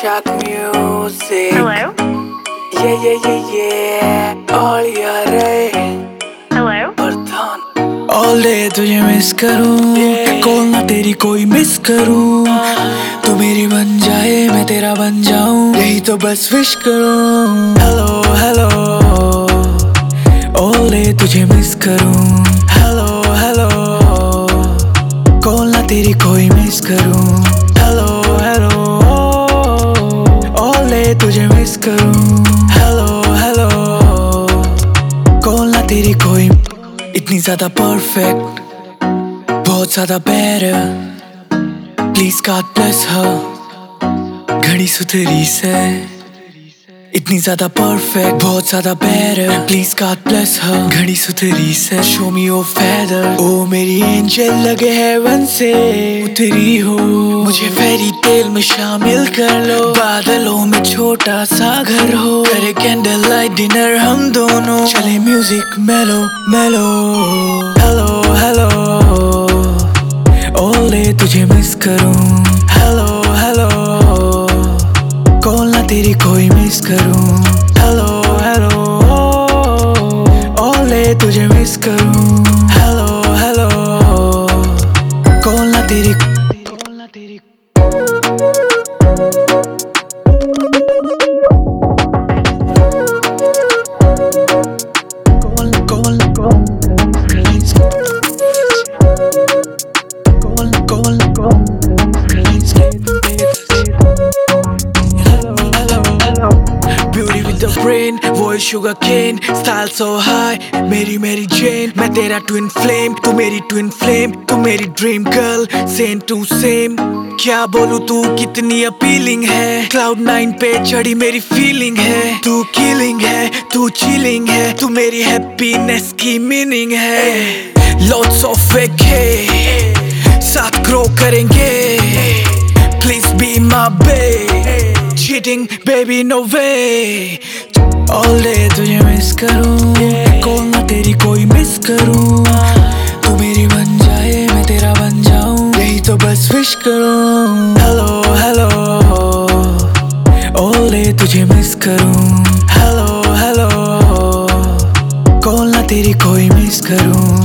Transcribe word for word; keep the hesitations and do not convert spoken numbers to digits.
Shock music. Hello? Yeah, yeah, yeah, yeah. All your Hello? Pardhan. All day तुझे miss करूं, call ना तेरी कोई मिस करूं, तू मेरी बन जाए मैं तेरा बन जाऊं, यही तो बस विश करूं. Hello, hello. All day तुझे मिस करूं. Hello, hello. कॉल ना तेरी कोई मिस करूं. Hello, hello. All day तुझे मिस करूं. Hello, hello. कॉल ना तेरी कोई इतनी ज्यादा परफेक्ट, बहुत ज्यादा better. Please God bless her. घड़ी सुथरी से इतनी ज्यादा परफेक्ट, बहुत ज्यादा better. Please God bless her. घड़ी सुथरी से show me your feather. ओ मेरी एंजल लगे हेवन से उतरी हो, मुझे फेरी टेल में शामिल कर लो. बादलों में छोटा सा घर हो, करे कैंडल लाइट डिनर हम दोनों, चले म्यूजिक मेलो मेलो. Hello hello. All day तुझे मिस करूं. Hello hello. कॉल ना तेरी कोई मिस करूं. Hello hello. All day तुझे मिस करूं. Hello hello. कॉल ना तेरी कॉल ना तेरी call call call call call call. Beauty with the brain, voice sugar cane, style so high, मेरी मेरी Jane. मैं तेरा twin flame, तू मेरी twin flame, तू मेरी dream girl, same to same. क्या बोलूं तू कितनी appealing है, cloud nine पे चढ़ी मेरी feeling है. तू killing है, तू chilling है, तू मेरी happiness की meaning है. Lots of fake है, साथ grow करेंगे. Please be my babe. Cheating baby no way. All day तुझे मिस करूं, कॉल ना तेरी कोई मिस करूं, तू मेरी बन जाए मैं तेरा बन जाऊं, यही तो बस विश करूं. Hello hello. All day तुझे मिस करूं. Hello hello. कॉल ना तेरी कोई मिस करूं.